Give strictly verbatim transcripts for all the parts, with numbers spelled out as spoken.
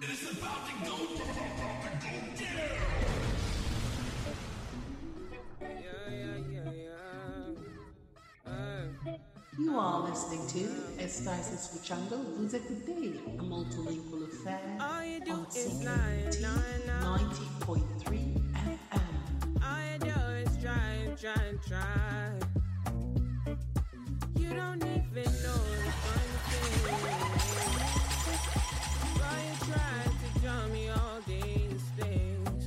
It's about to go down. Yeah, yeah, yeah, yeah. Uh, You are listening to Estás escuchando Vous écoutez, a multilingual affair all you do on is C K lie, U T lie, lie. ninety point three F M. All you do is try, try, try. You don't even know the funny thing. Why you try to tell me all these things?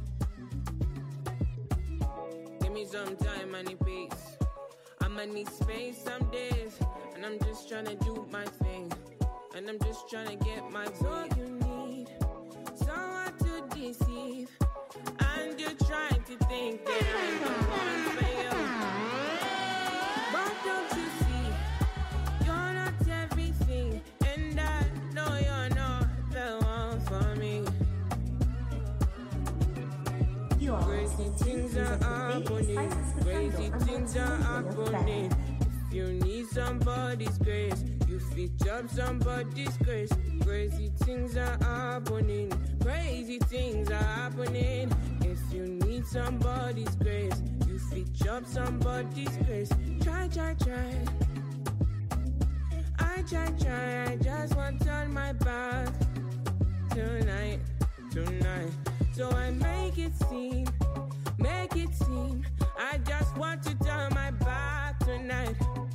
Give me some time, I need peace. I'ma need space some days, and I'm just tryna do my thing, and I'm just tryna get my all you need. Someone to deceive, and you're trying to think that I'm the one for you. But don't you see, you're not everything, and I know you're not the one for me. You are Crazy listening to things Vous are écoutez, happening. Estás Crazy escuchando a things are multilingual happening. affair. If you need somebody's grace, you fit up somebody's grace. Crazy things are happening. Crazy things are happening. If you need somebody's grace, you fit up somebody's grace. Try, try, try. I try, try. I just want to turn my back tonight, tonight. So I make it seem, make it seem. I just want to turn my back tonight.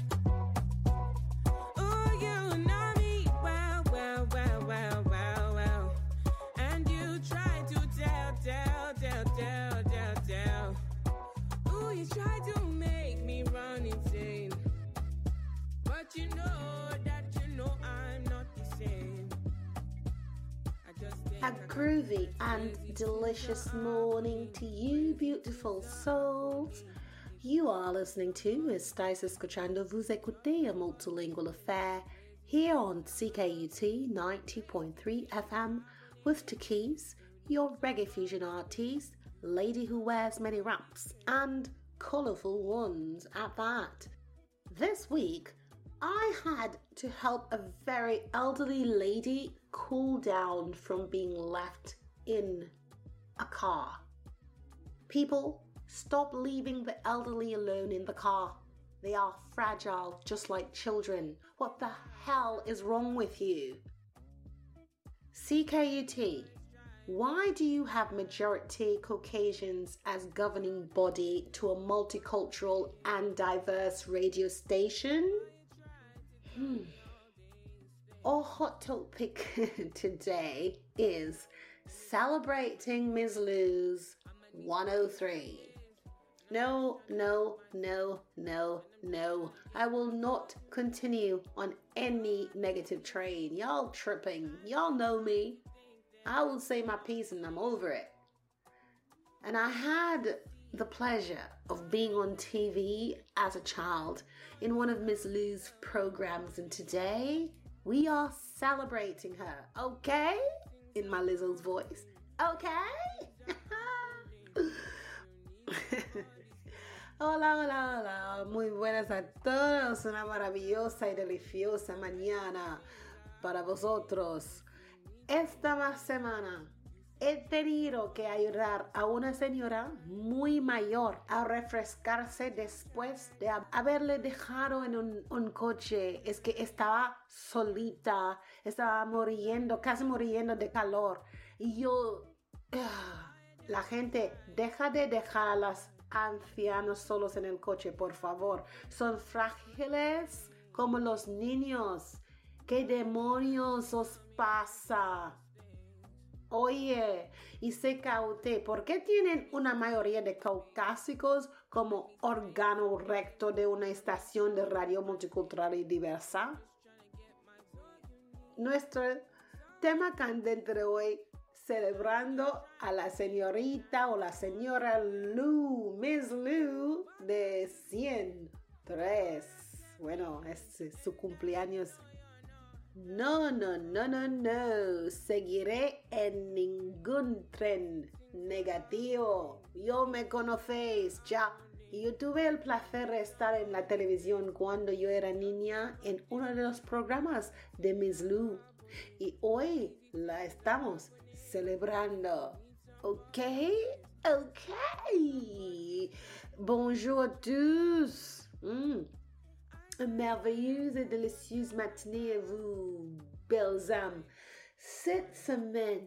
Oh, you know me well, well, well, well, well, well. And you try to tell, tell, tell, tell, tell, tell. Oh, you try to make me run insane. But you know that you know I'm not the same. I just think A groovy and delicious morning to you, beautiful souls. You are listening to Estáis escuchando Vous écoutez, a multilingual affair here on C K U T ninety point three F M with Takis, your reggae fusion artist, lady who wears many wraps and colourful ones at that. This week, I had to help a very elderly lady cool down from being left in a car. People, stop leaving the elderly alone in the car. They are fragile, just like children. What the hell is wrong with you? C K U T, why do you have majority Caucasians as governing body to a multicultural and diverse radio station? Hmm. Our hot topic today is celebrating Miss Lou's one oh three. No, no, no, no, no. I will not continue on any negative train. Y'all tripping. Y'all know me. I will say my piece and I'm over it. And I had the pleasure of being on T V as a child in one of Miss Lou's programs, and today we are celebrating her, okay? In my Lizzo's voice, okay? Hola, hola, hola, muy buenas a todos, una maravillosa y deliciosa mañana para vosotros. Esta semana he tenido que ayudar a una señora muy mayor a refrescarse después de haberle dejado en un, un coche. Es que estaba solita, estaba muriendo, casi muriendo de calor. Y yo, uh, la gente, deja de dejar a los ancianos solos en el coche, por favor. Son frágiles como los niños. ¿Qué demonios os pasa? Oye, y C K U T, ¿por qué tienen una mayoría de caucásicos como órgano recto de una estación de radio multicultural y diversa? Nuestro tema candente de hoy, celebrando a la señorita o la señora Lou, Miss Lou, de ciento tres. Bueno, es su cumpleaños. No, no, no, no, no. Seguiré en ningún tren negativo. Yo me conocéis ya. Yo tuve el placer de estar en la televisión cuando yo era niña en uno de los programas de Miss Lou. Y hoy la estamos celebrando. Ok? Ok. Bonjour à tous. Mm. Merveilleuse et délicieuse matinée à vous, belles âmes. Cette semaine,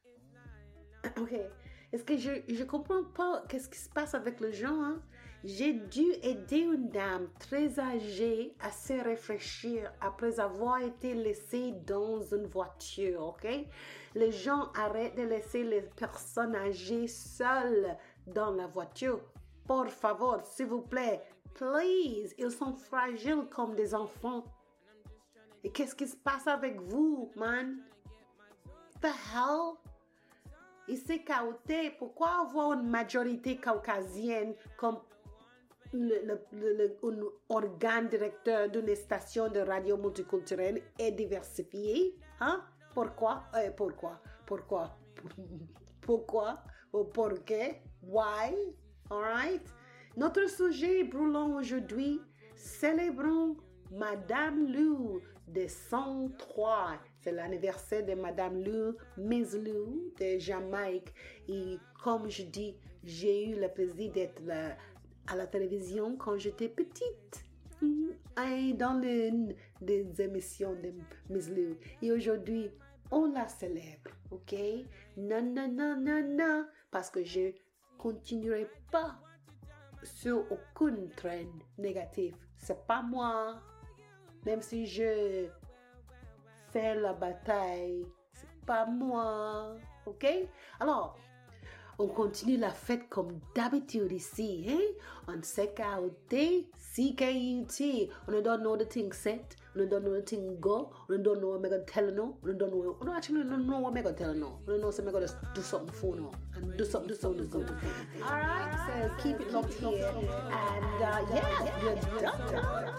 ok, est-ce que je je comprends pas qu'est-ce qui se passe avec les gens, hein? J'ai dû aider une dame très âgée à se réfléchir après avoir été laissée dans une voiture, ok? Les gens arrêtent de laisser les personnes âgées seules dans la voiture. Por favor, s'il vous plaît, please, ils sont fragiles comme des enfants. Et qu'est-ce qui se passe avec vous, man? The hell? Il s'est chaoté. Pourquoi avoir une majorité caucasienne comme le, le, le, le, un organe directeur d'une station de radio multiculturelle et diversifiée? Hein? Pourquoi? Euh, pourquoi? Pourquoi? Pourquoi? Ou pourquoi? Why? Alright? Notre sujet brûlant aujourd'hui, célébrons Madame Lou de cent trois. C'est l'anniversaire de Madame Lou, Miss Lou de Jamaïque. Et comme je dis, j'ai eu le plaisir d'être là, à la télévision quand j'étais petite. Et dans les, les émissions de Miss Lou. Et aujourd'hui, on la célèbre. Ok? Non, non, non, non, non. Parce que je continuerai pas sur aucune trend négative. C'est pas moi. Même si je fais la bataille, c'est pas moi. Ok? Alors, on continue la fête comme d'habitude ici. Hein? On C K O T, C K U T. On don't know the thing set. On don't know the thing go. On don't know what I'm going to tell no. On don't know. On actually don't know what I'm going to tell no. We don't know so I'm going to do something for no. And do something, do something, do something. All right. So keep it locked here. And uh, yeah, you're done.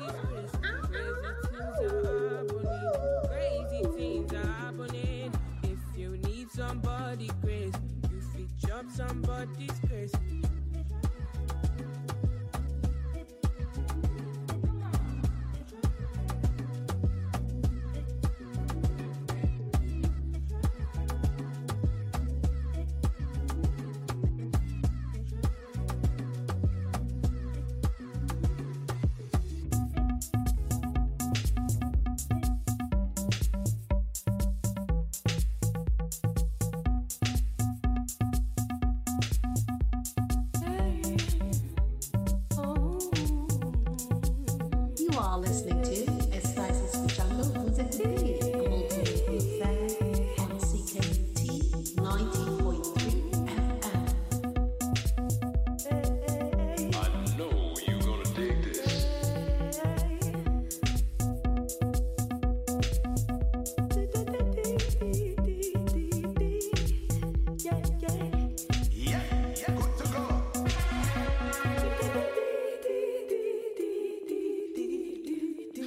Crazy things are happening. If you need somebody crazy, you fit chop somebody's crazy. Listening to Estás escuchando Vous écoutez a multilingual affair on C K U T ninety point three F M. I know you're gonna dig this. Yeah, yeah, good to go.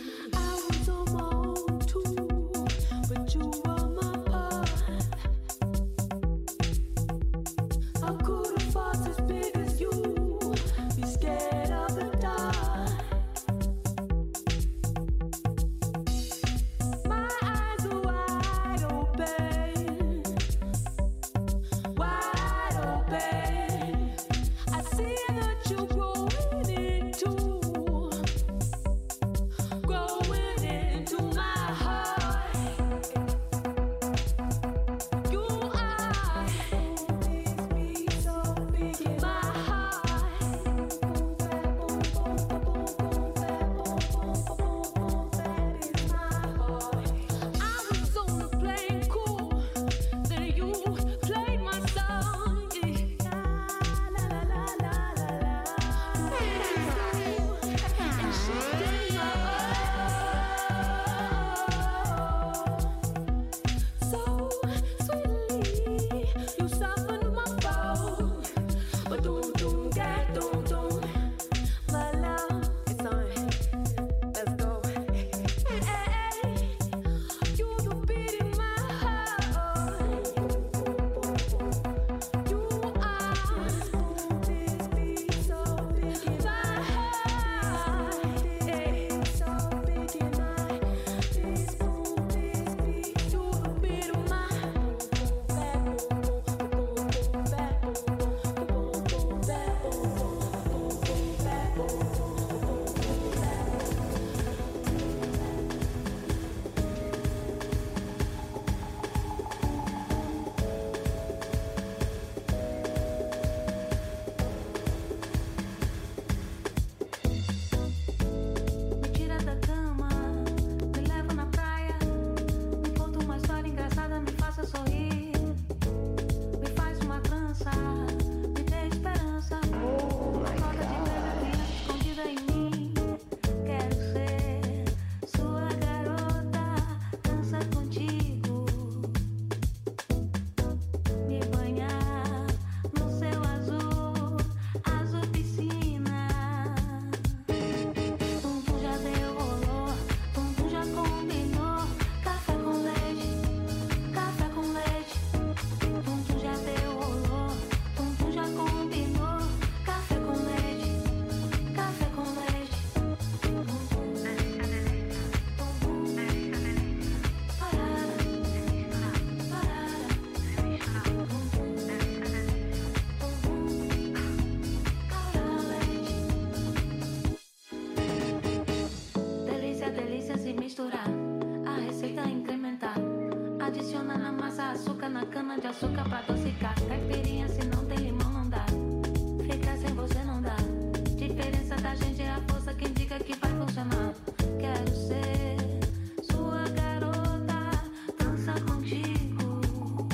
Banana na massa, açúcar na cana de açúcar pra adocicar. Caipirinha se não tem limão não dá. Ficar sem você não dá. Diferença da gente é a força que indica que vai funcionar. Quero ser sua garota, dança contigo,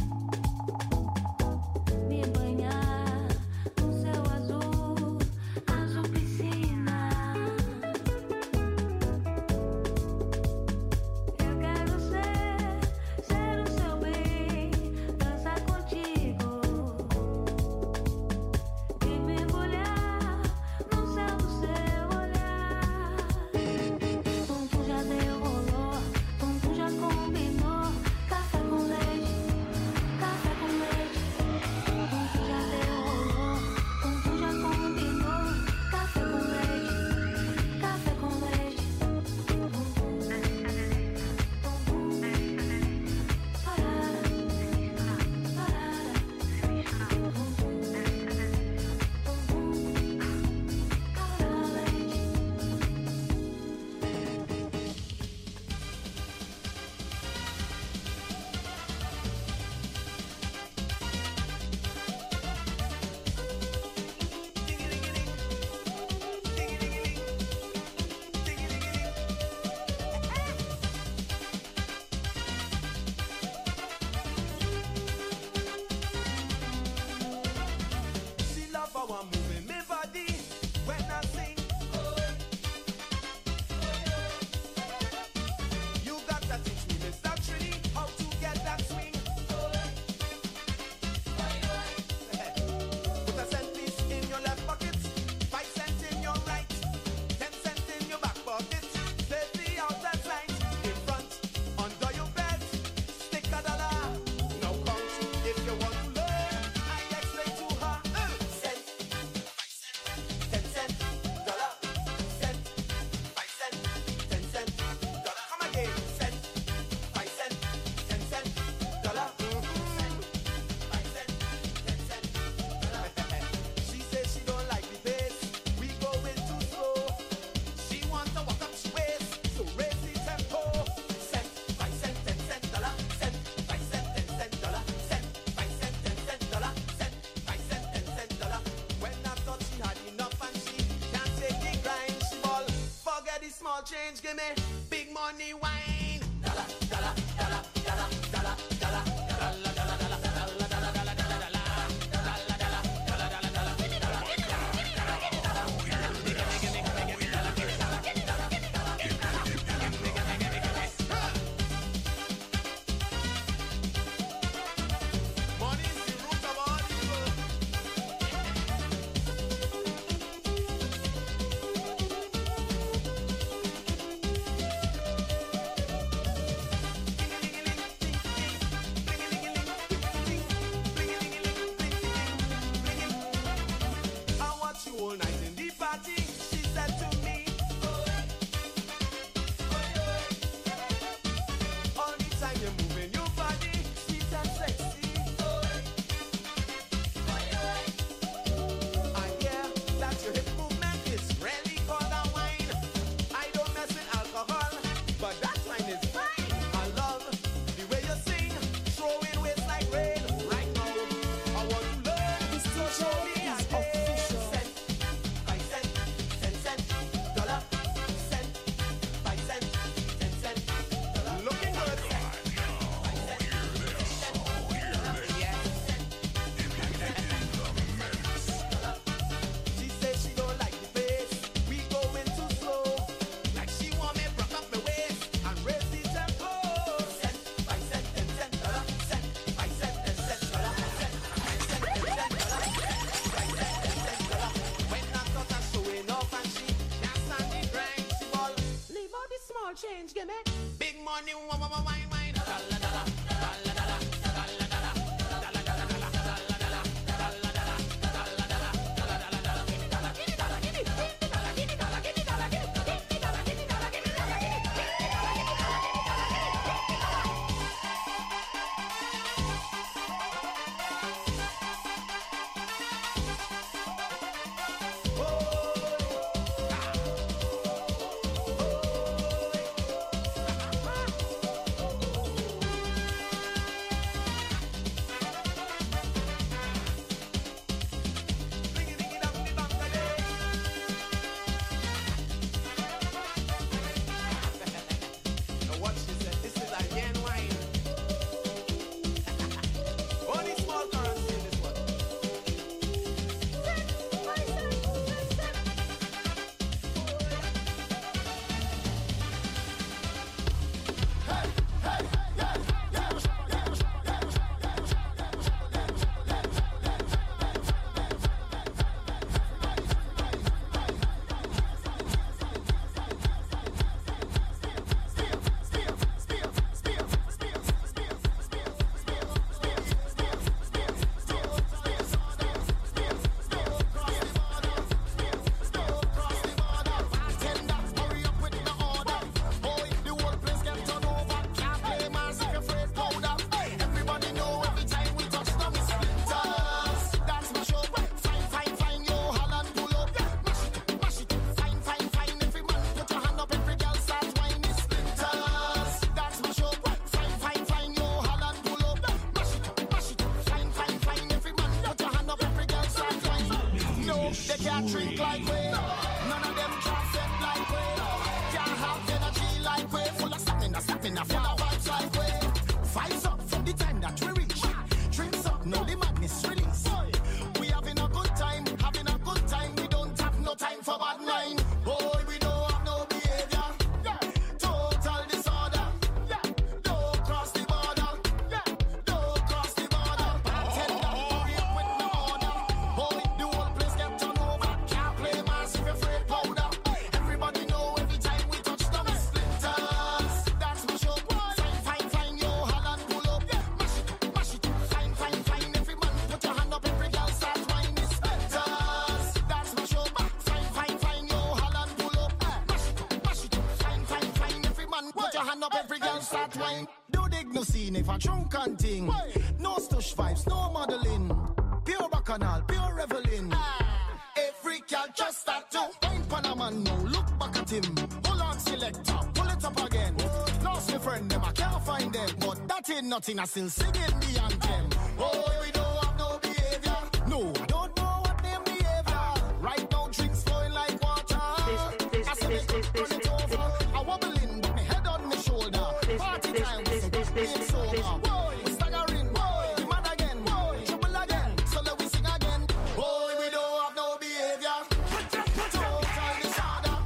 me banhar no céu azul, azul piscina. Eu quero ser, ser o seu bem, dançar contigo, e mergulhar no céu do seu olhar. Tum tum já deu rolou, tum tum já combinou. Café com leite, café com leite. Tum tum já deu rolou, tum tum já combinou. Café com leite, café com leite. Tum tum, tum tum, parada, parada. Tum tum, tum tum, café leite. She love how I'm moving my body when I sing. You got to teach me, Mister Trini, how to get that swing. Put a cent piece in your left pocket, five cents in your right, ten cents in your back pocket. Play the outside side, in front, under your bed, stick a dollar. Now count if you want to learn. I explain to her. Uh, cent, five cent, ten cent, dollar, cent, five cent, ten cent, dollar. Come again, cent, five cent, ten cent, dollar. Mm-hmm. Five cent, ten cent, dollar. She says she don't like the pace. We going too slow. She wants to walk up she waist, so raise the tempo. Cent, five cent, ten cent, dollar. Cent, five cent, ten cent, dollar. Cent, five cent, ten cent, dollar. Cent, five cent, ten cent, dollar. When I thought she had enough and she can't take the grind, she ball. Forget the small change, give me big money wine. Dollar, dollar, dollar, dollar, dollar, dollar, dollar, dollar, dollar, dollar, dollar, dollar, dollar, dollar. Money's the root of all evil. I watch you all night in the party. She said to me, all the time you're moving your body, sweet and sexy. I hear that your hip movement is really called a wine. I don't mess with alcohol, but that wine is fine. I love the way you sing, throwing waist like rain. Right now, I want to learn. This show me a official. Cent, five cent, ten cent, dollar. Cent, five cent, ten cent, dollar. Looking good. Cent, five cent, ten cent, dollar. Yeah. She says she don't like the pace. We going too slow. Like she want me broke up my waist and raise the tempo. Cent, five cent, ten cent, dollar. Cent, five cent, ten cent, dollar. Cent, five cent, ten cent, dollar. Cent, five cent, ten cent, dollar. When I thought I showing off and she can't stand the grind, she ball. Leave out the small change, give me big money, wine, wine, wine, wine. Dollar, dollar, dollar, dollar, dollar, dollar, dollar, dollar, dollar, dollar, dollar, dollar, dollar, dollar, dollar, dollar, dollar, dollar. Give me dollar, give me dollar, give me, give me dollar, give me dollar, give me dollar, give me, give me dollar, give me dollar, give me dollar, give me, give me dollar, give me dollar, give me dollar, give me dollar. Oh, they can't drink like we. None of them can set like we. Can't have energy like we. Full of stamina, stamina, full of vibes like we. Vibes up from the time that we reach. Drinks up, now the madness release. We having a good time, having a good time. We don't have no time for bad mind. Boy, we don't have no behavior. Total disorder. Don't cross the border. Don't cross the border. Bartender, hurry up with no order. Boy, the whole place get turned over. Can't play massive afraid powder. Everybody know every time we touch them splinters. That's my show. Fine, fine, fine, yo, Holland pull up. Mash it up, mash it up. Fine, fine, fine. Every man put your hand up. Every girl start whining splinters. That's my show. Fine, fine, fine, yo, Holland pull up. Mash it up, mash it up. Fine, fine, fine. Every man put your hand up. Every girl start whining. Do dig no scene if a drunk and ting. No stush vibes, no modeling. Pure bacchanal, pure reveling. Every girl just start to ain't Panaman, no look back at him. Hold on, selector, pull it up again. Lost my friend, them I can't find them, but that ain't nothing. I still singing the anthem. Oh, we don't have no behavior. No, I don't know what name behavior. Right now, drinks flowing like water. I said it, run it over. I wobbling, but my head on my shoulder. Party time, so being sober. Boy, we staggering, boy, we mad again, boy, trouble again. So let we sing again. Boy, we don't have no behavior. Total disorder.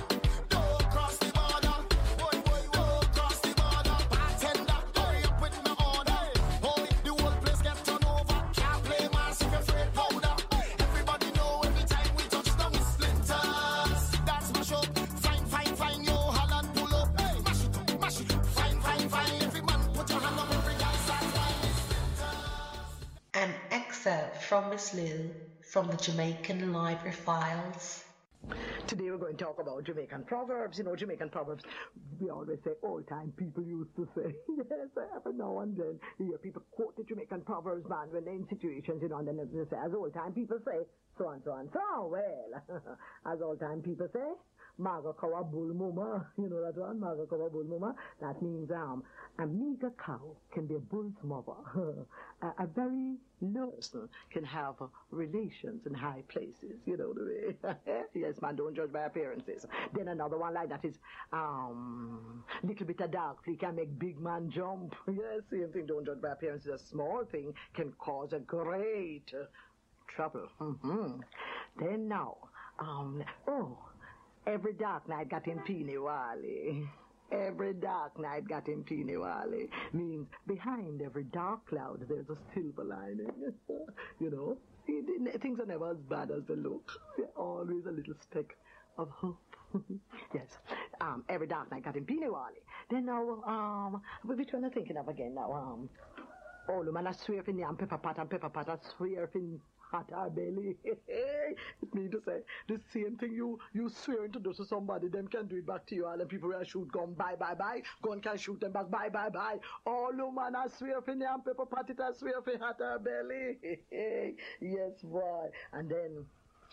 Don't cross the border. Boy, boy, don't cross the border. Bartender, hurry up with my order. Boy, the whole place get turned over. Can't play massive afraid powder. Everybody know every time we touch them splinters. That's my show. Fine, fine, fine, yo, Holland pull up. Mash it up, mash it up. Fine, fine, fine. Every man put your hand up. Every guy start whining splinters. An excerpt from Miss Lou from the Jamaican Library Files. Today we're going to talk about Jamaican proverbs. You know, Jamaican proverbs, we always say old time people used to say. Yes, every now and then you hear people quote the Jamaican proverbs, man, when they're in situations, you know, and then they say, as old time people say, so and so and so. Well, as old time people say, Maga kawa bull muma. You know that one? Maga kawa bull muma. That means um, a meager cow can be a bull's mother. a, a very low person can have uh, relations in high places. You know the way. Yes, man, don't judge by appearances. Then another one like that is um, little bit of dark flea can make big man jump. Yes, same thing. Don't judge by appearances. A small thing can cause a great uh, trouble. Mm-hmm. Then now, um, oh. Every dark night got him Peeny Wally. Every dark night got him Peeny Wally. Means behind every dark cloud there's a silver lining. You know, it, it, things are never as bad as they look. There's always a little speck of hope. Yes. Um, every dark night got him Peeny Wally. Then now, um, which one am I thinking of again now? Um, oh, the man I swear in yam pepper pot and pepper pot I swear in hot our belly. It means to say the same thing you you swearing to do to somebody, them can do it back to you. All the people who shoot gun, bye bye bye. Gun can shoot them back, bye bye bye. All the man I swear for yam pepper pot it I swear for hot our belly. Yes, boy. And then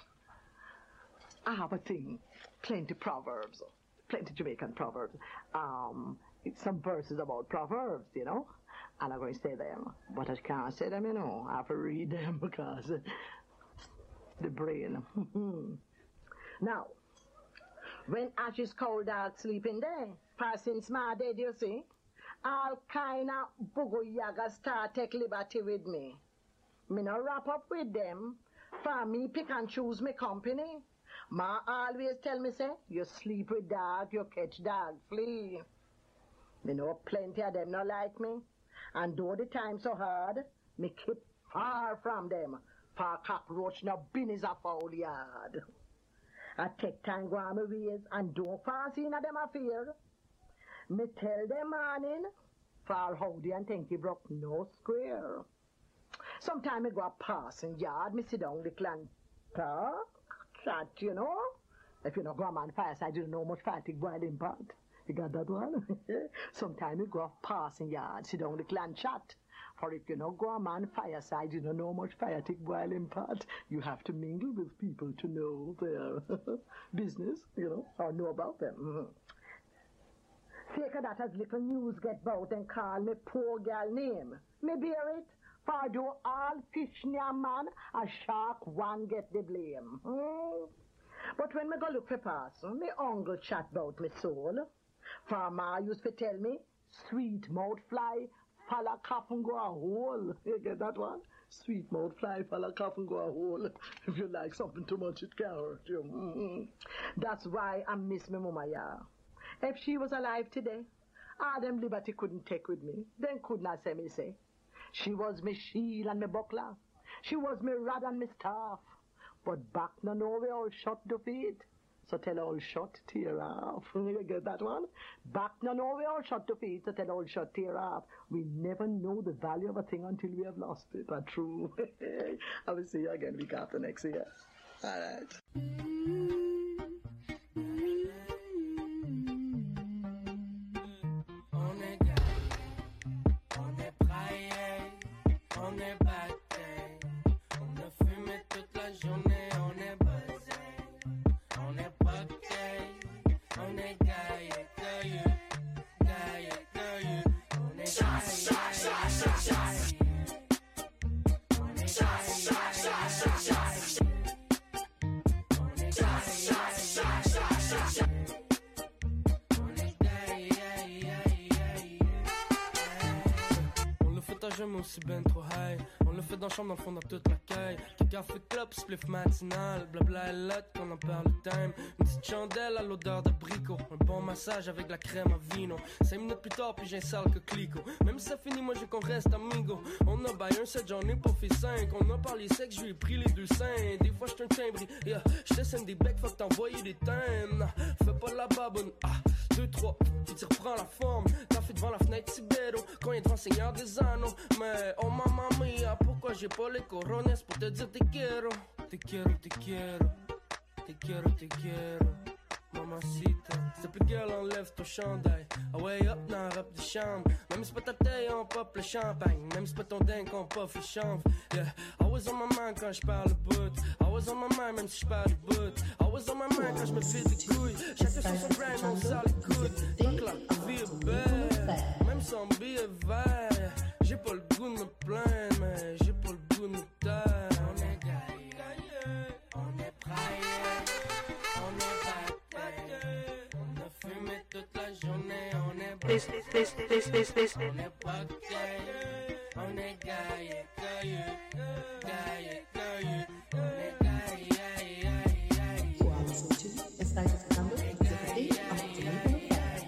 I have a thing, plenty proverbs, plenty Jamaican proverbs. Um, it's some verses about proverbs, you know. And I'm going to say them, but I can't say them, you know. I have to read them because the brain. Now, when ash is cold, dark, sleeping there, passing smart dead, you see, all kind of bugo yaga start take liberty with me. Me no wrap up with them, for me pick and choose me company. Ma always tell me, say, you sleep with dog, you catch dog, flee. Me know plenty of them not like me. And though the time so hard, me keep far from them. For cockroach no business a foul yard. I take time go on my ways and don't fancy in a them affair. Me tell them morning, for howdy and think he broke no square. Sometime me go a passing yard, me sit down the clan talk, chat, you know. If you know go on fireside, you don't know much fire take boiling pot. You got that one? Sometime you go off passing yard, sit down the clan chat. For if you know go a man fireside, you don't know much fire take boiling pot. You have to mingle with people to know their business, you know, or know about them. Mm-hmm. Take that as little news get bout and call me poor girl name. Me bear it, For do all fish near man, a shark one get the blame. Hmm? But when me go look for person, me uncle chat about me soul. Farmer used to tell me, sweet mouth fly, fall a cough and go a hole. You get that one? Sweet mouth fly, fall a cough and go a hole. If you like something too much, it can hurt you. Mm-hmm. That's why I miss me mama, yeah. If she was alive today, ah, them liberty couldn't take with me. Then could not say me say. She was me shield and me buckler. She was me rod and me staff. But back no know we all shot the feet. So tell all shot tear off. You get that one? Back no know we all shot the feet. So tell all shot tear off. We never know the value of a thing until we have lost it. That's true. I will see you again week after next year. All right. On est gay, on est braillé, on est batté, on a fumé toute la journée, on est buzzé, on est poté, on est gaillé, gaillé, gaillé, gaillé, on est gaillé, on est jamais aussi ben trop high. On le fait dans la chambre, dans le fond, dans toute la caille. Café club, spliff matinal. Blabla et lot, qu'on en perd le time. Une petite chandelle à l'odeur d'abricot. Un bon massage avec la crème à vino. Cinq minutes plus tard, puis j'ai un sale que clico. Même si ça finit, moi j'ai qu'on reste amigo. On a baillé un set, j'en ai pas fait cinq. On a parlé sexe, je lui ai pris les deux seins. Des fois j'suis un timbre, yeah. J'te scène des becs, faut que t'envoyer des thèmes. Fais pas la baboune, ah. Deux, trois, puis tu reprends la forme. T'as fait devant la fenêtre Tibero. Quand y'a devant Seigneur des Anneaux. Mais oh mamma mia, pourquoi j'ai pas les corones pour te dire te quiero. Te quiero, te quiero. Te quiero, te quiero. Mamacita, s'il te plaît, girl, enlève ton chandail. Ah ouais, hop, dans la robe de chambre. Même si c'est pas ta taille, on pop le champagne. Même si c'est pas ton dingue, on pop le chanvre. Yeah, I was on my mind quand j'parle le bout. I was on my mind même si j'parle le bout. I was on my mind quand j'me fais des couilles. Chacun sur son grind, on sort les coudes. Donc la vie est belle, même sans billet vert. J'ai pas le goût de me plaindre, mais j'ai pas le goût de me taire. On est gaillé, on est braillé, on est batté. On a fumé toute la journée, on est braillé. On est poqué, on est gaillé, gaillé, gaillé, gaillé. On est gaillé, gaillé, gaillé. You are listening to Estás escuchando Zecate a Multilingual Affair.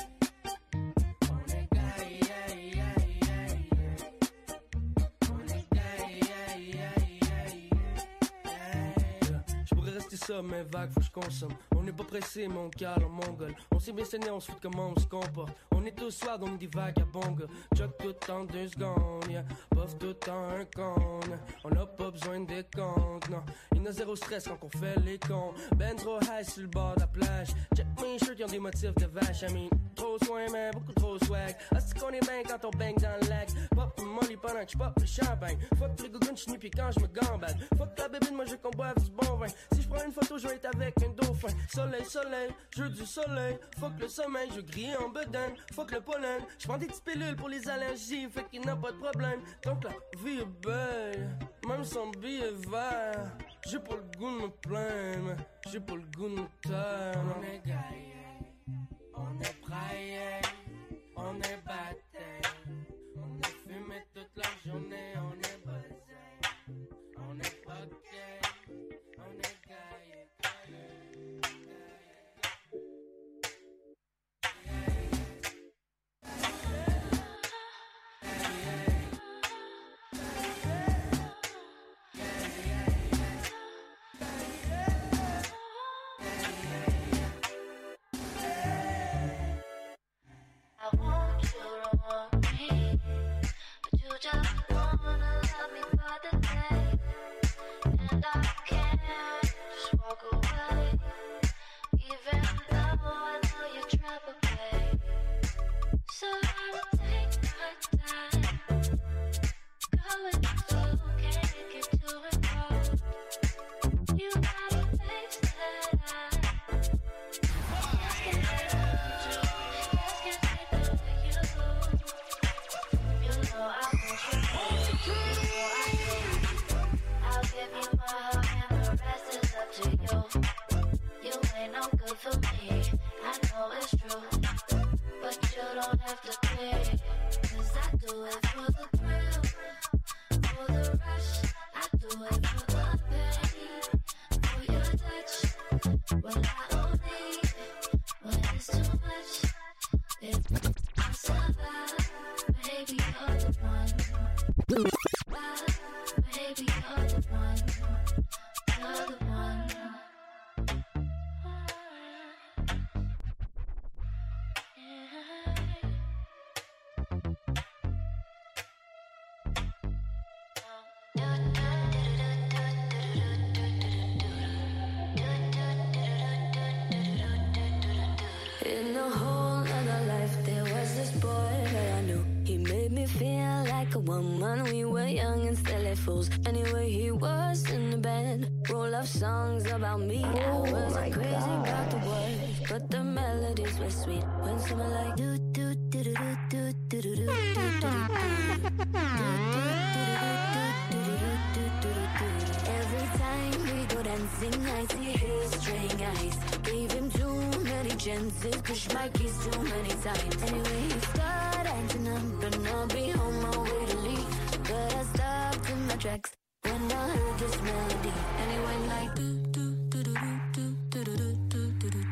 Ça, mais vague, faut que je consomme. On n'est pas pressé, mon cœur en mongol. On s'est bien saigné, on se fout de comment on se comporte. On est tous soirs, donc des vagues à bonga. Choc tout en deux secondes, yeah. Puff tout en un con. On n'a pas besoin de décompte, non. Il y a zéro stress quand on fait les cons. Ben trop high sur le bord de la plage. Check mes shirts, qui ont des motifs de vache. I mean, trop soin, mais beaucoup trop swag. Est-ce qu'on est bien quand on bang dans le lac? Pop molly pendant que je pop le champagne. Fuck les gougounes, je puis quand je me gambade. Fuck la bébine, moi je qu'on boive du bon vin. Si je prends une photo, je vais être avec un dauphin. Soleil, soleil, jeu du soleil. Fuck le sommeil, je grille en bedaine. Fuck le pollen, je prends des petites pilules pour les allergies. Fait qu'il n'a pas de problème. Donc la vie est belle, même sans billet vert. J'ai pas le goût de me plaindre, j'ai pas le goût de me taire. On est gaillé, on est braillé, on est batté. On a fumé toute la journée, on est buzzé. On est poqué, on est gaillé, gaillé, gaillé. I want you to good for me. I know it's true, but you don't have to pay. Cause I do it for the thrill, for the rush. I do it for the pain, for your touch. Well, I only when it's too much. If I survive, baby, you're the one. Baby, you're the one. You're the one. In a whole other life, there was this boy that I knew. He made me feel like a woman. We were young and silly fools. Anyway, he was in the band. Roll of songs about me. I Oh wasn't my crazy God. about the words, but the melodies were sweet. When someone like do do do do do do do do do do Every time we go dancing, I see his straying eyes. Gave him too many chances, pushed my keys too many times. Anyway, he started acting up, and I'll be on my way to leave. But I stopped in my tracks when I heard this melody, and it went like do do do do do do do do do do do do.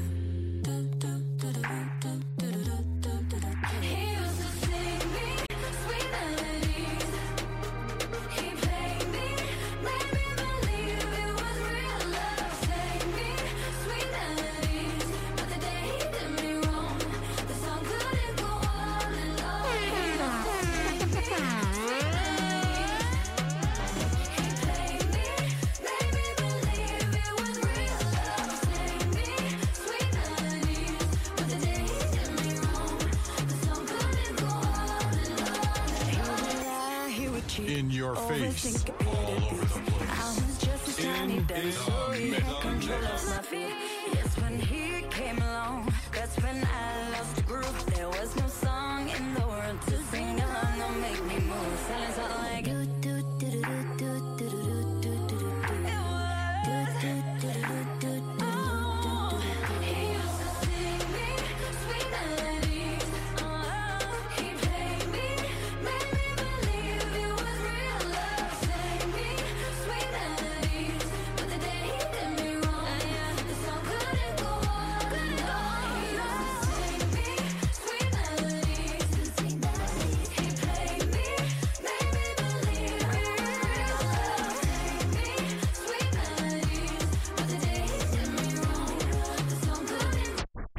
He used to sing me sweet melodies. He played me, made me believe it was real love. Sang me sweet melodies, but the day he did me wrong, the song couldn't go on and on. He used to sing me sweet melodies. He played me, made me believe it was real love. Sang me sweet melodies, but the day he did me wrong, the song couldn't go on and on. He would lie, he would cheat. In your face, all over the place. I was just a tiny In dance, the so he had middle. control of my feet. Yes, when he came along, that's when I lost the groove. There was no song in the world to sing along or make me move. Silence all like do do do do do do do do do do do. It was do do do do do do do. He used to sing me sweet melodies. He played me, made me believe it was real love. Sang me sweet melodies, but the day he did me wrong, the song couldn't go on and on. He used to sing me sweet melodies. He played me, made me believe it was real love. Sang me sweet melodies, but the day he did me wrong, the song couldn't.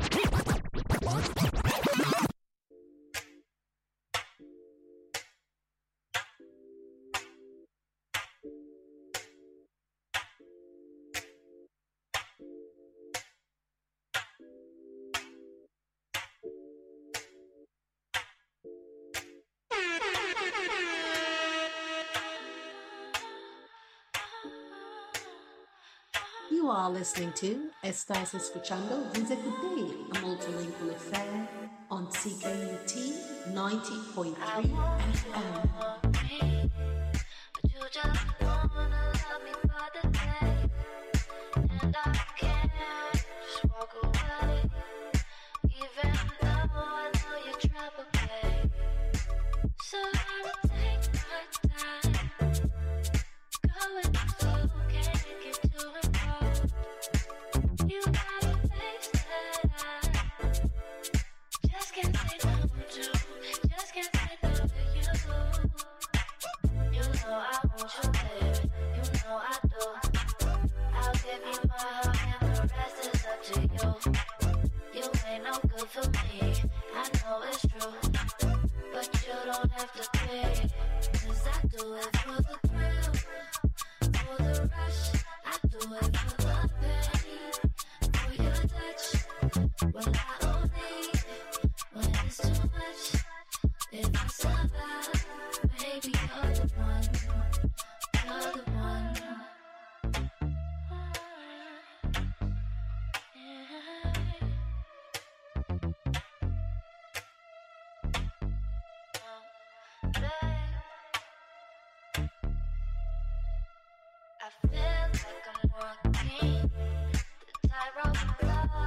You are listening to Estás escuchando Vous écoutez a multilingual affair on C K U T ninety point three F M. But you just wanna love me for the day, and I can't just walk away, even though I know you're trouble, babe. So I will take my time, going slow, can't get too involved. You got a face that I just can't say no to, just can't say no to you. You know I want you, baby. You know I do. I'll give you my heart and the rest is up to you. You ain't no good for me. I know it's true, but you don't have to pay. Cause I do it for the thrill, for the rush. I do it for the pain, for your touch. Well, I only when it's too much. If I survive, baby, you're the one. You're the one. I feel like I'm walking the tightrope of love.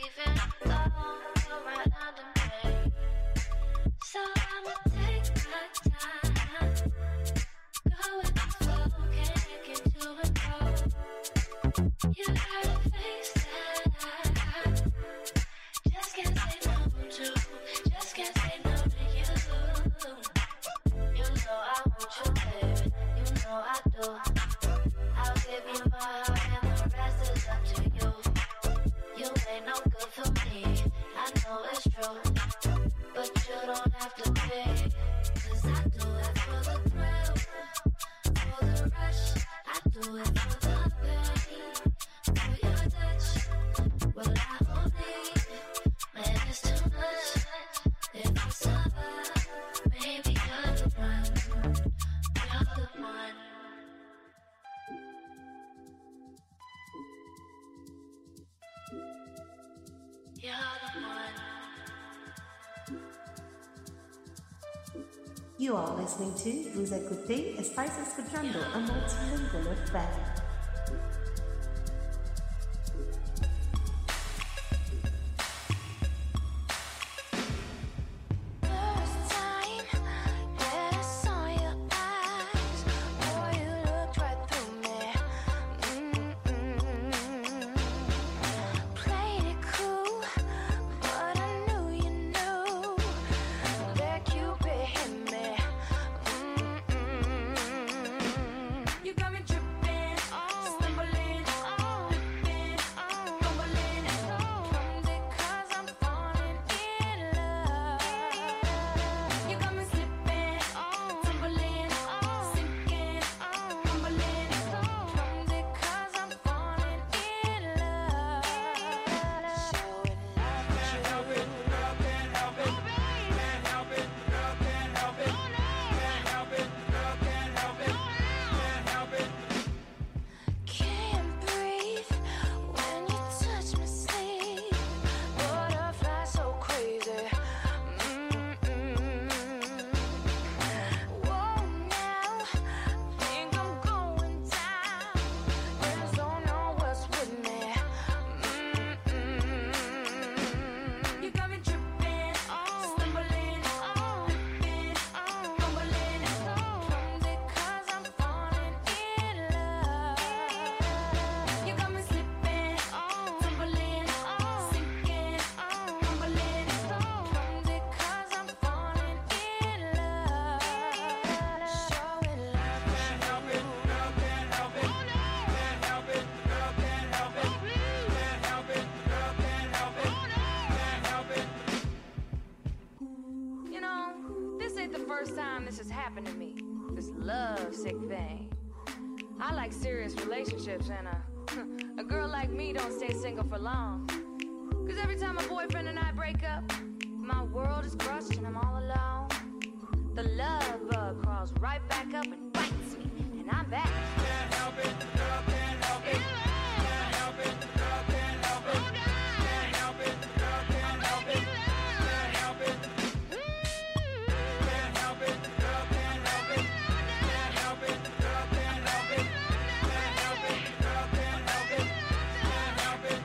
even though you're right under me. So I'ma take my time, go with the flow, can't get to and fro. You got a face that just can't say no to, just can't say no to you. You know I want you, baby, you know I do. I'll give you my heart and the rest is up to you. You ain't no good for me, I know it's true, but you don't have to pay. Cause I do it for the thrill, for the rush. I do it for the pain, for your touch. Well, I only, man, it's too much. If you suffer, maybe you're the one, you're the one. You're the one. You are listening to Vous écoutez, estáis escuchando a Multilingual Affair. First time that I saw your eyes, boy, you looked right through me. Mm-mm. Played it cool, but I knew you knew that Cupid hit me. Mm-mm. You got me tripping, stumbling, flipping, fumbling. Comes it 'cause I'm falling in love. You got me slipping, tumbling, sinking, fumbling. Comes it 'cause I'm falling in love. Showing love, Can't help it, girl, can't help it. Can't help it, girl, can't help it. Can't help it, girl, can't help it. Can't help it. can't breathe when you touch my sleeve. Butterfly so crazy. Mm-mm. Whoa, now think I'm going down. Friends don't know what's with me. Mm-mm. You got me tripping, stumbling, flipping, fumbling. Comes it 'cause I'm falling in love. You got me slipping, tumbling, sinking, fumbling. Comes it 'cause I'm falling in love. Showing love. Can't help it, girl, can't help it. Can't help it, girl, can't help it. Can't help it, girl, can't help it. Can't help it. You know, this ain't the first time this has happened to me. This love sick thing. I like serious relationships, and a, a girl like me don't stay single for long. Cause every time my boyfriend and I break up, my world is crushed and I'm all alone. The love bug crawls right back up and bites me, and I'm back. Can't help it, girl, can't help it. Can't help it, girl, can't help it. Can't help it, girl, can't help it. Can't help it. Can't help it, girl, can't help it. Can't help it, girl, can't help it. Can't help it, girl, can't help it. Can't help it.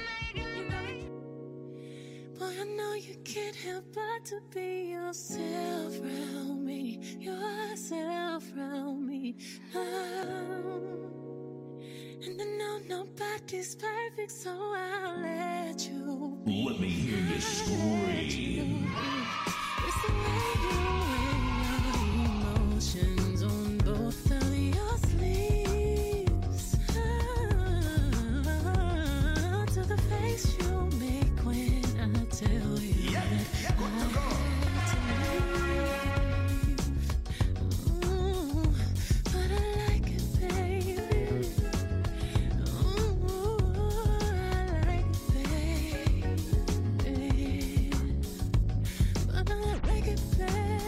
Boy, I know you can't help but to be yourself around me, yourself around me. Oh. And I know nobody's perfect, so I'll let you be. Let me hear you scream. It's the way you wear your emotions on both of your sleeves. Ah, to the face you make when I tell you that I had to leave. Ooh, but I like it, baby. Ooh, I like it, baby. But I like it, baby.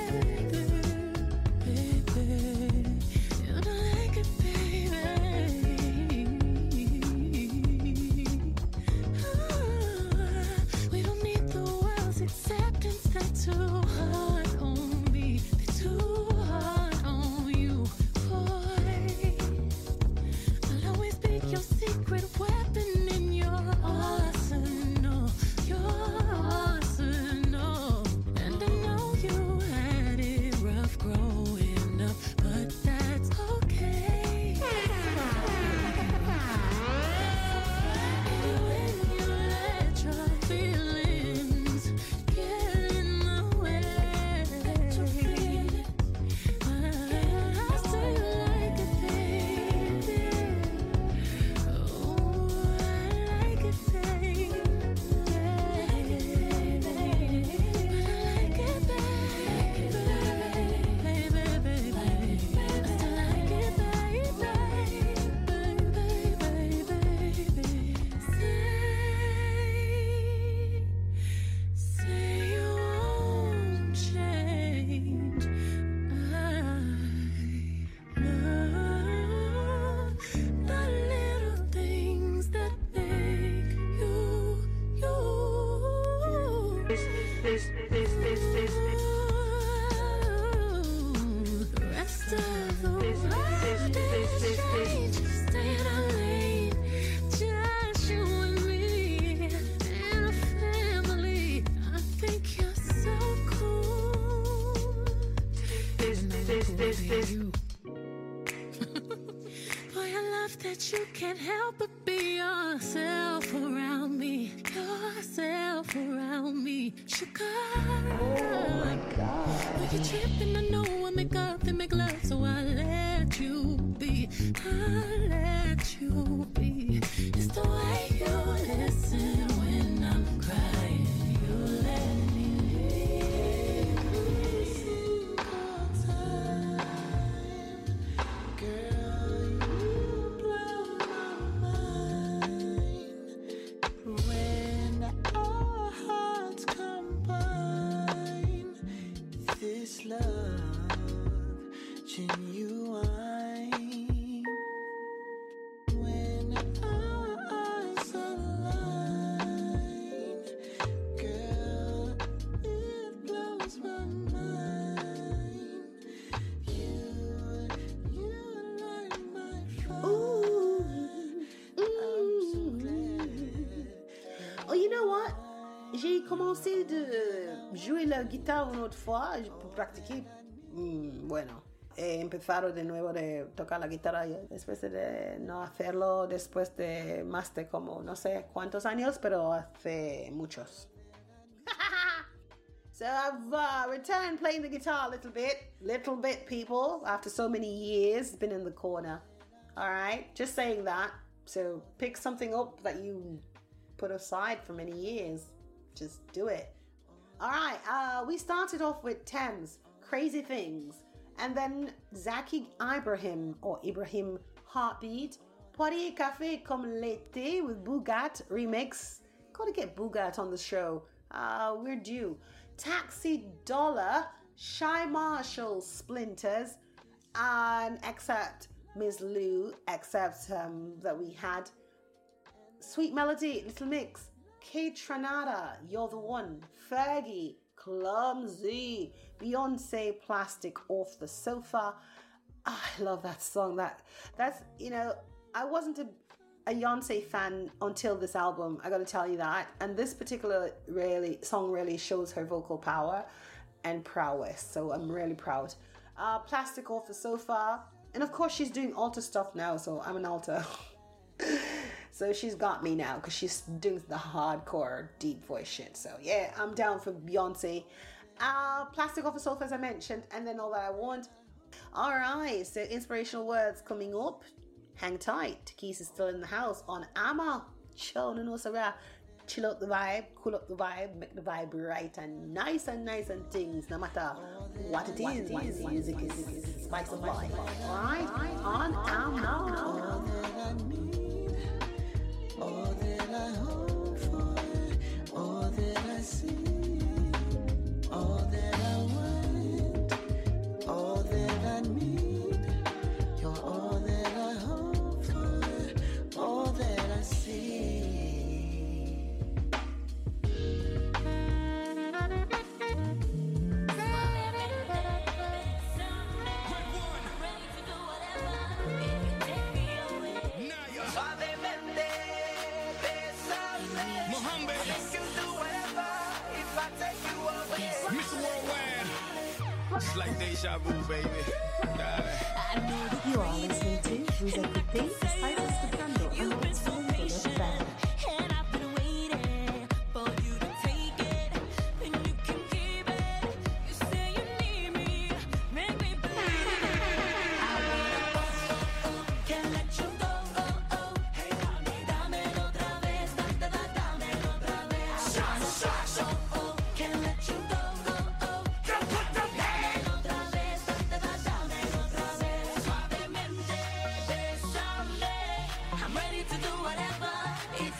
this, this, this, this, this. Rest of the world is strange. Stay in our lane, just you and me, and a family. I think you're so cool. This, this, this, this. Boy, I love that you can't help but be yourself around me. Yourself around me. Sugar. Oh my God. When you're tripping, I know I make up and make love, so I let you be. I let you be. It's the way you listen when I'm crying. You let me live. Single time, girl, you blow my mind. When our hearts combine, this love genuine. When our eyes align, girl, it blows my mind. You, you light my fire. I'm so glad. Oh, you know what? J'ai commencé de jouer la guitare une autre fois pour pratiquer. Mm, bueno, he empezado de nuevo de tocar la guitarra después de no hacerlo después de más de como no sé cuántos años, pero hace muchos. So I've uh, returned playing the guitar a little bit, little bit, people. After so many years, been in the corner. All right, just saying that. So pick something up that you put aside for many years. Just do it. All right, uh, we started off with Thames, Crazy Things, and then Zaki Ibrahim or Ibrahim Heartbeat, Poirier Café comme l'été with Boogat remix. Gotta get Boogat on the show. Uh, we're due. Taxi Dollar, Shy Marshall Splinters, and except Miss Lou, except um, that we had Sweet Melody, Little Mix, K Tranada, You're the One, Fergie, Clumsy, Beyonce, Plastic Off the Sofa. Oh, I love that song. That that's you know, I wasn't a, a Beyonce fan until this album. I got to tell you that. And this particular really song really shows her vocal power and prowess. So I'm really proud. Uh, Plastic Off the Sofa, and of course she's doing altar stuff now. So I'm an altar. So she's got me now because she's doing the hardcore deep voice shit. So yeah, I'm down for Beyonce. Uh, Plastic Off the Sofa, as I mentioned, and then All That I Want. All right, so inspirational words coming up. Hang tight. Keys is still in the house on Amma. Chill, no, no, Sarah. Chill out the vibe, cool up the vibe, make the vibe right and nice and nice and things, no matter what it is. What is music is spice of life. All right, on Amma. All that I hope for, all that I see, all that I want, all that I need. You're all that I hope for, all that I see. It's like deja vu, baby. You are listening to Vous écoutez Spice escuchando a Multilingual Affair. I'm ready to do whatever it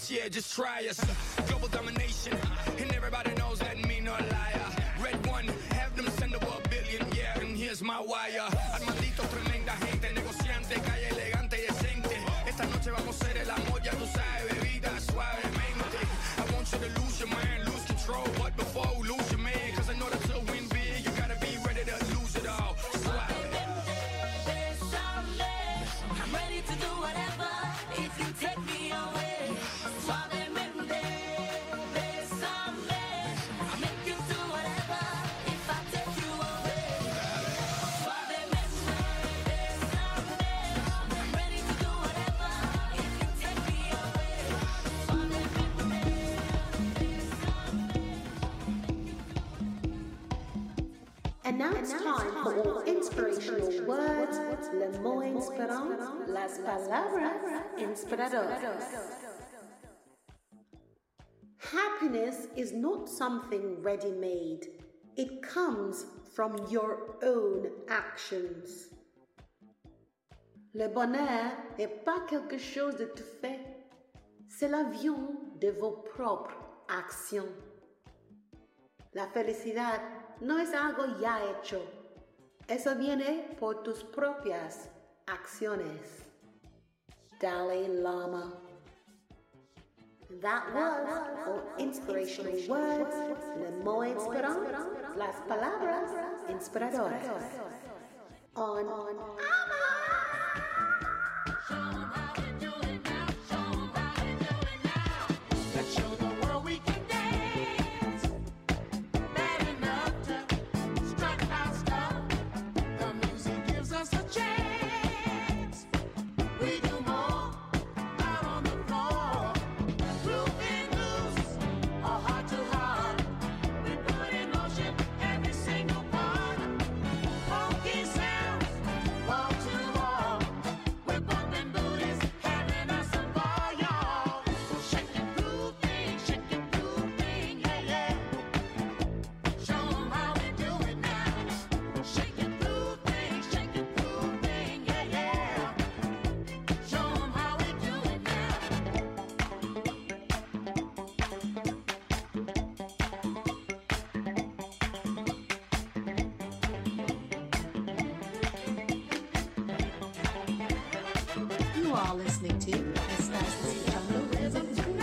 bitch, yeah, just try us. Global domination, and everybody knows that me no liar. Red one, have them send over a billion, yeah, and here's my wire. Armandito, tremenda gente, negociante, calle elegante y decente. Esta noche vamos a hacer el amor, ya tú sabes, bebida suavemente. I want you to lose your mind, lose control, but before you lose your man, cause in order to win big, you gotta be ready to lose it all. Suave. I'm ready to do whatever if you take me away. Suavemente, bésame. I'll make you do whatever if I take you away. Suavemente, bésame. I'm ready to do whatever if you take me away. Suavemente, And now it's time for more inspirational words, le mot inspirant, las palabras inspiradoras. Happiness is not something ready-made. It comes from your own actions. Le bonheur n'est pas quelque chose de tout fait. C'est l'avion de vos propres actions. La felicidad no es algo ya hecho. Eso viene por tus propias acciones. Dalai Lama. That was our inspirational words, le mot inspirant, las palabras inspiradoras. On, on, Let's show the world we can dance. Bad enough to strut our stuff. The music gives us a chance. We do more out on the floor. Grooving loose, or heart to heart. We put in motion every single part. Funky sounds, wall to wall. We're bumping booties, having us a ball, y'all. So shake it, groove thing, shake it, groove thing, yeah, yeah. Show 'em how we do it now. Shake it, groove thing, shake it, groove thing, yeah, yeah. Show 'em how we do it now. You are listening to Estás escuchando Music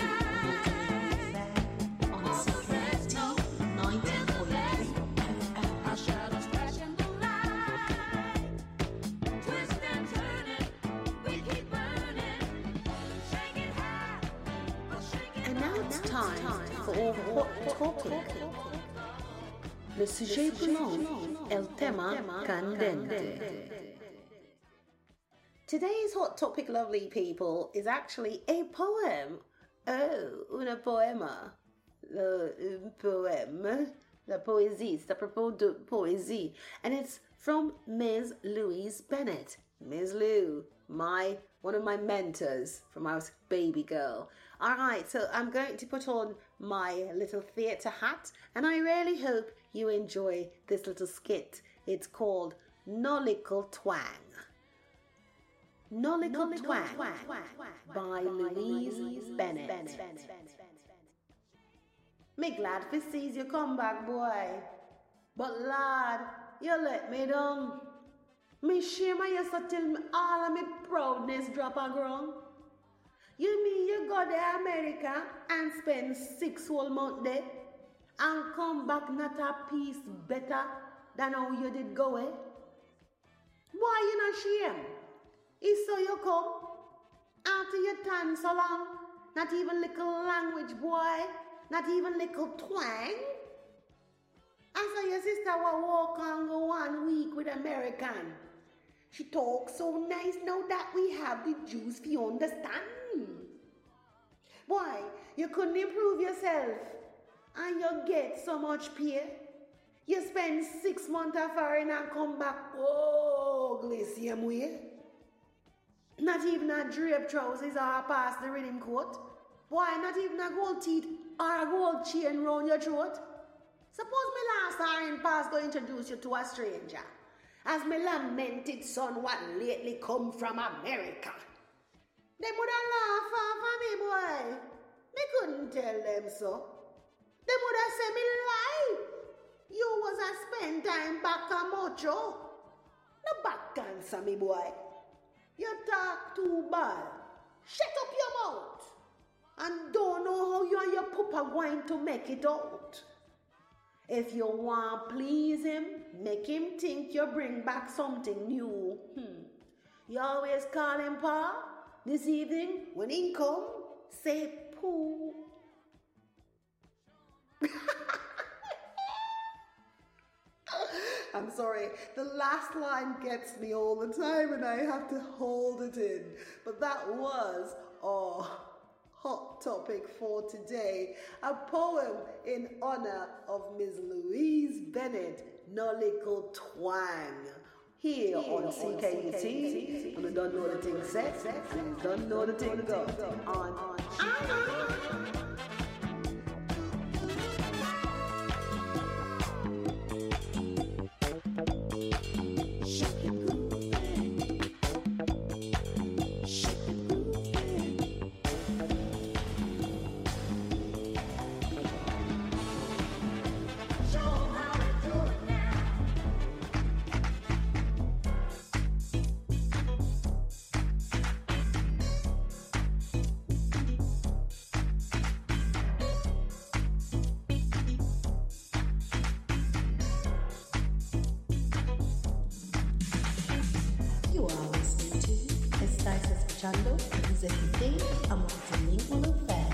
on C K T ninety point three. Our shadows flashing the light. Twist and turn it, we keep burning. Shake it high, or shake it And now it's time for our hot topic. Le sujet brûlant, el tema candente. Today's hot topic, lovely people, is actually a poem. Oh, una poema. Le un poème. La poésie. C'est à propos de poésie. And it's from Miss Louise Bennett. Miss Lou, my one of my mentors from when I was a baby girl. All right, so I'm going to put on my little theatre hat, and I really hope you enjoy this little skit. It's called No Little Twang. No Little Twang by Louise Bennett. Me glad for sees you come back, boy. But lad, you let me down. Me shame I used to tell me all of me proudness drop a ground. You mean you go to America and spend six whole months there and come back not a piece better than how you did go, eh? Why you not shame? It's so you come after your time so long, not even little language, boy, not even little twang. And so your sister will walk on go one week with American. She talks so nice now that we have the juice for you understand. Boy, you couldn't improve yourself and you get so much pay. You spend six months of foreign and come back ugly same way. Not even a drape trousers or a past the rhythm coat. Why, not even a gold teeth or a gold chain round your throat. Suppose me last iron pass go introduce you to a stranger. As me lamented son what lately come from America. They would have laughed off of me, boy. tell them so. They would have said me lie. You was a spend time back a mucho. No back cancer, me boy. You talk too bad. Shut up your mouth. And don't know how you and your papa going to make it out. If you want to please him, make him think you bring back something new. Hmm. You always call him Pa. This evening, when he come, say poo. I'm sorry, the last line gets me all the time and I have to hold it in. But that was our hot topic for today. A poem in honor of Miss Louise Bennett, No Little Twang. Here, Here on C K U T, and you don't know the thing set, you don't know the thing go. On, on, on. escuchando Desde Quité a Multilingual Affair.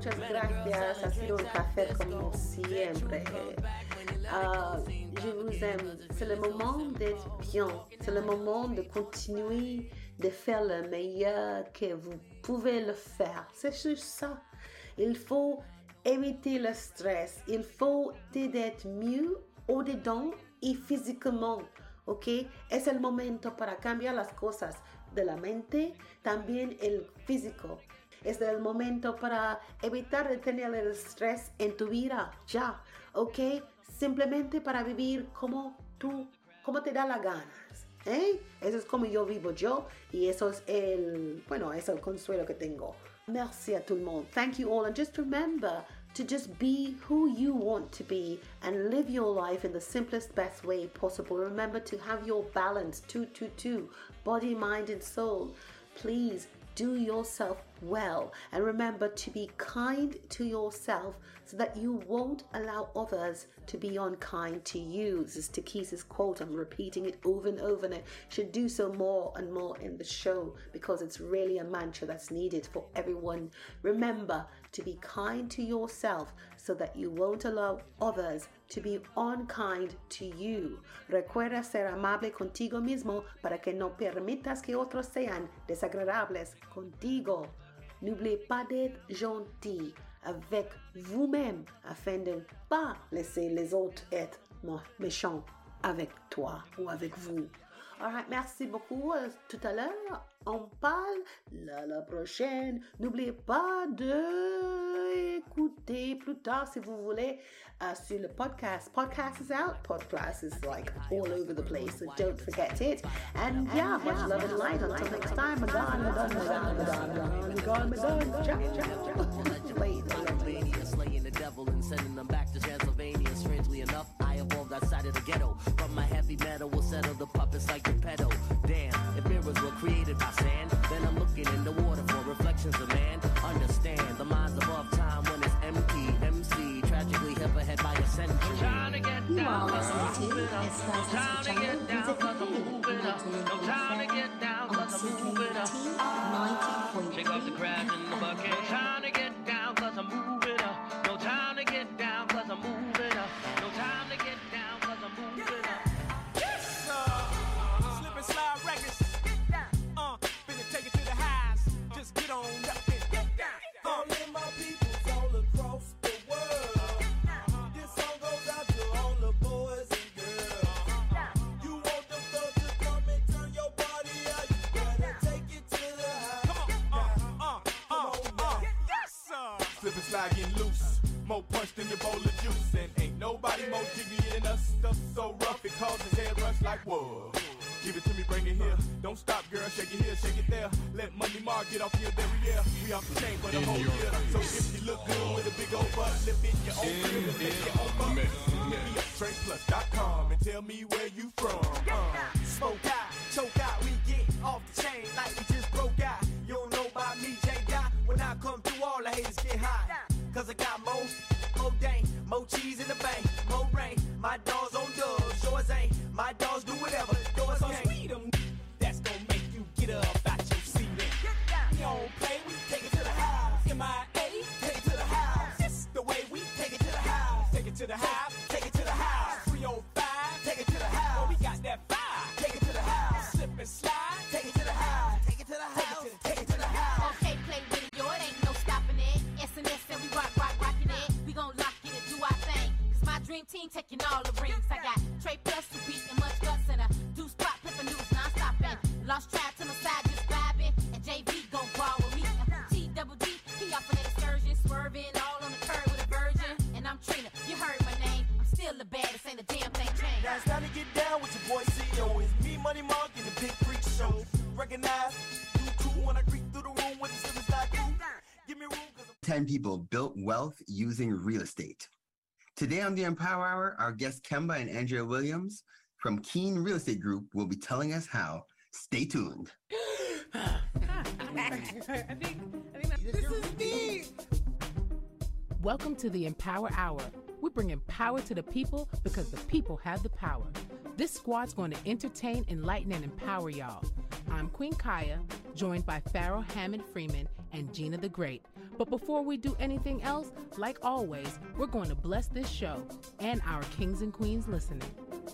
muchas gracias. Ha sido un placer como siempre. Uh, je vous aime. C'est le moment d'être bien. C'est le moment de continuer de faire le meilleur que vous pouvez le faire. C'est juste ça. Il faut éviter le stress. Il faut d'être mieux au-dedans y physiquement. ¿Ok? Es el momento para cambiar las cosas de la mente, también el físico. Es el momento para evitar de tener el estrés en tu vida, ya, ¿ok? Simplemente para vivir como tú, como te da la gana, ¿eh? Eso es como yo vivo yo y eso es el, bueno, es el consuelo que tengo. Merci a tout le monde. Thank you all, and just remember to just be who you want to be and live your life in the simplest, best way possible. Remember to have your balance, two, two, two, body, mind, and soul. Please do yourself well, and remember to be kind to yourself so that you won't allow others to be unkind to you. This is Takisa's quote. I'm repeating it over and over, and I should do so more and more in the show because it's really a mantra that's needed for everyone. Remember to be kind to yourself so that you won't allow others to be unkind to you. Recuerda ser amable contigo mismo para que no permitas que otros sean desagradables contigo. N'oubliez pas d'être gentil avec vous-même afin de ne pas laisser les autres être méchants avec toi ou avec vous. Alright, merci beaucoup. Tout à l'heure, on parle la, la prochaine. N'oubliez pas de écouter plus tard si vous voulez uh, sur le podcast. Podcast is out. Podcast is like all over the place, so don't forget it. And yeah, much love and light. Until next time, Madonna, Madonna, Madonna, Madonna, Madonna, Madonna, ciao, ciao. Wait, slaying the devil and sending them back to Transylvania. Strangely enough, I evolved outside of the ghetto. From my heavy metal will settle the puppets like the pedo. Damn, if mirrors were created by sand, then I'm looking in the water for reflections of man. Understand, the mind's above time when it's empty. M C, tragically hip ahead by a century. You are listening to Espacios Escuchando Música No time to get down, cause I'm moving up. Shake off the crabs in the bucket. No time to get down, cause I'm moving up. No time to get down, cause I'm moving up. No time to get down, cause I'm moving up. Yes, uh, slip and slide records. Uh, finna take it to the highs. Just get on up and get down. All of my peoples all across the world. This song goes out to all the boys and girls. You want the thug to come and turn your body out. You gotta take it to the high. Come on, uh, uh, uh, uh. Yes, sir. Slip and slide getting loose. More punch than your bowl of juice. And ain't nobody more jiggy than us. Stuff so rough it causes head rush like whoa. Give it to me, bring it here. Don't stop, girl. Shake it here, shake it there. Let Money Mark get off your every year. We off the chain for the whole year. So if you look good with a big old butt, lift in your own crib and make your own butt. Hit me up, trade plus dot com and tell me where you from. Uh. Smoke out, choke out, we get off the chain like we just broke out. You don't know about me, J. Dot. When I come through, all the haters get hot. Cause I got more, oh dang, more cheese in the bank, more rain. My dogs on dubs, yours ain't. My dogs do whatever, yours can't. That's gonna make you get up out your seat. We don't play, we take it to the house. M I A, take it to the house. That's the way we take it to the house. Take it to the house, take it to the house. three oh five, take it to the house. Oh, we got that five, take it to the house. Slip and slide, take it to the house. Take it to the house, take it to the house. Okay, play with it, yo, it ain't no stopping it. S N S and we rock, rock, rockin' it. We gon' lock it and do our thing. Cause my dream team taking all the rings. I got Trey Plus, who beat and much guts and a deuce spot, flippin' news non-stoppin'. Lost track to my side, just vibing. And J V gon' brawl with me. T double D, he off an excursion, swerving all on the curb with a virgin. And I'm Trina, you heard my name. I'm still the baddest, ain't a damn thing changed. Now it's time to get down with your boy C E O. It's me, Money Mark, and the Big Freak Show. Recognize, you two when I creep through the room with the slippers like you. Give me room, cause I'm ten people built wealth using real estate. Today on the Empower Hour, our guests Kemba and Andrea Williams from Keen Real Estate Group will be telling us how. Stay tuned. I think, I think this is me. Welcome to the Empower Hour. We're bringing power to the people because the people have the power. This squad's going to entertain, enlighten, and empower y'all. I'm Queen Kaya, joined by Pharaoh Hammond Freeman and Gina the Great, But before we do anything else, like always, we're going to bless this show and our kings and queens listening.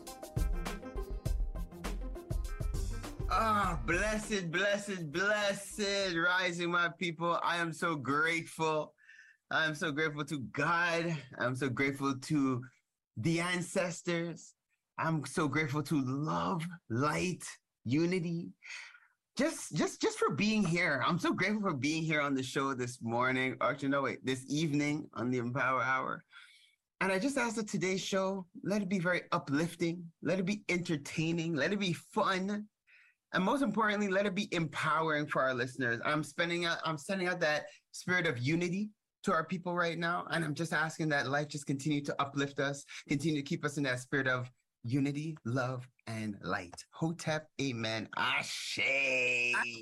Ah, blessed, blessed, blessed rising, my people. I am so grateful. I'm so grateful to God. I'm so grateful to the ancestors. I'm so grateful to love, light, unity. Just, just, just for being here. I'm so grateful for being here on the show this morning, or actually, no, wait, this evening on the Empower Hour. And I just ask that today's show, let it be very uplifting, let it be entertaining, let it be fun, and most importantly, let it be empowering for our listeners. I'm spending out, I'm sending out that spirit of unity to our people right now, and I'm just asking that life just continue to uplift us, continue to keep us in that spirit of unity, love, and light. Hotep, amen. Ashe.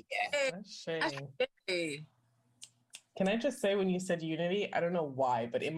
Ashe. Can I just say, when you said unity, I don't know why, but in my